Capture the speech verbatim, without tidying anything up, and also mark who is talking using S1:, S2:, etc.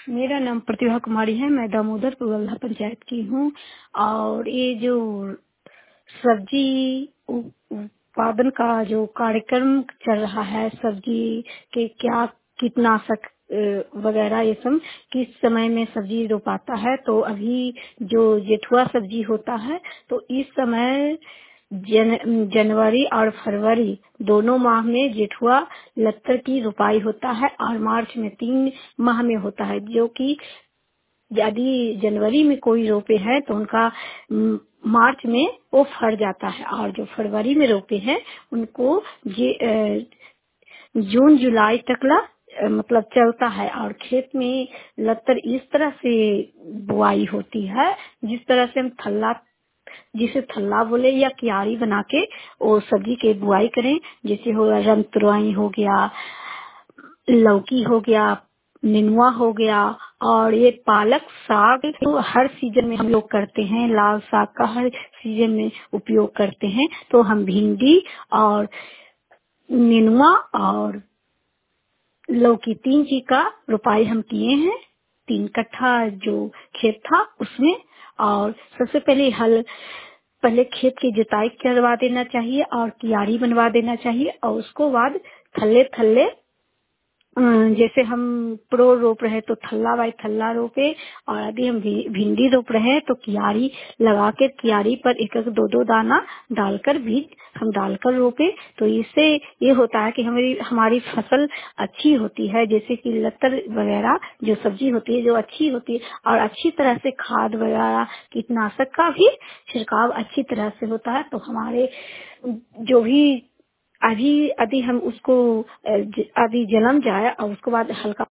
S1: मेरा नाम प्रतिभा कुमारी है। मैं दामोदरपुर वल्लभा पंचायत की हूँ। और ये जो सब्जी उ- उत्पादन का जो कार्यक्रम चल रहा है, सब्जी के क्या कीटनाशक अ, वगैरह ये सब किस समय में सब्जी रोपाता है, तो अभी जो जेठुआ सब्जी होता है तो इस समय जन, जनवरी और फरवरी दोनों माह में जेठुआ लत्तर की रोपाई होता है और मार्च में तीन माह में होता है। जो कि यदि जनवरी में कोई रोपे हैं तो उनका म, मार्च में वो फर जाता है, और जो फरवरी में रोपे हैं उनको जे अ, जून जुलाई तक ला अ, मतलब चलता है। और खेत में लत्तर इस तरह से बुआई होती है जिस तरह से हम थल्ला, जिसे थल्ला बोले या क्यारी बना के वो सब्जी के बुआई करें। जैसे हो रमतुरई हो गया, लौकी हो गया, नेनुआ हो गया, और ये पालक साग तो हर सीजन में हम लोग करते हैं। लाल साग का हर सीजन में उपयोग करते हैं। तो हम भिंडी और नेनुआ और लौकी तीन चीज का रोपाई हम किए हैं। तीन कट्ठा जो खेत था उसमें। और सबसे पहले हल पहले खेत की जुताई करवा देना चाहिए और कियारी बनवा देना चाहिए, और उसको बाद थल्ले थल्ले अ, जैसे हम प्रो रोप रहे तो थल्ला बाई थल्ला रोपे, और यदि हम भी- भिंडी रोप रहे हैं तो कियारी लगा कर कियारी पर एक एक दो दो दाना डालकर बीज हम डालकर रोपे। तो इससे ये होता है कि हमारी हमारी फसल अच्छी होती है। जैसे कि लतर वगैरह जो सब्जी होती है जो अच्छी होती है, और अच्छी तरह से खाद वगैरह कीटनाशक का भी छिड़काव अच्छी तरह से होता है। तो हमारे जो भी अभी अभी हम उसको अ, ज- अभी जन्म जाए और उसके बाद हल्का